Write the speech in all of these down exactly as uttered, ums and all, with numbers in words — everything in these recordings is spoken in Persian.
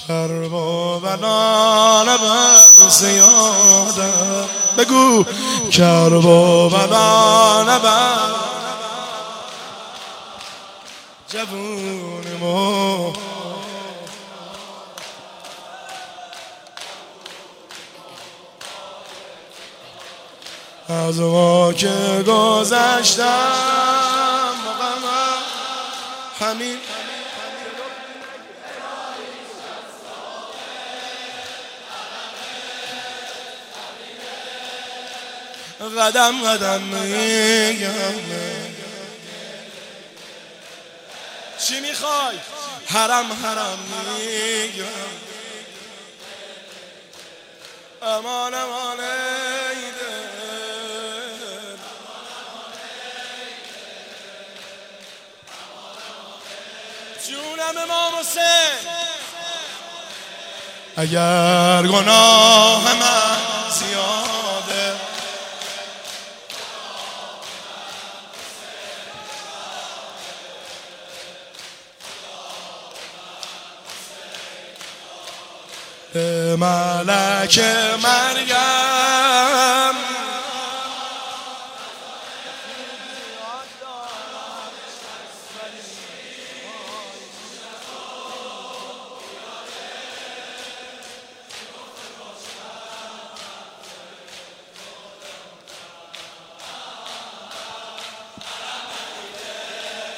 کرب و بلا نبر زیاده بگو کرب و بلا نبر جوونمو از ما که گذشتم مقام همین قدم قدم میگم چی میخوای؟ حرم حرم میگم امان امان ایده جونم امام حسین اگر گناه من زیاده به ملک مریم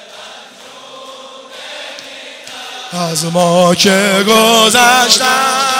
از ما که گذشتم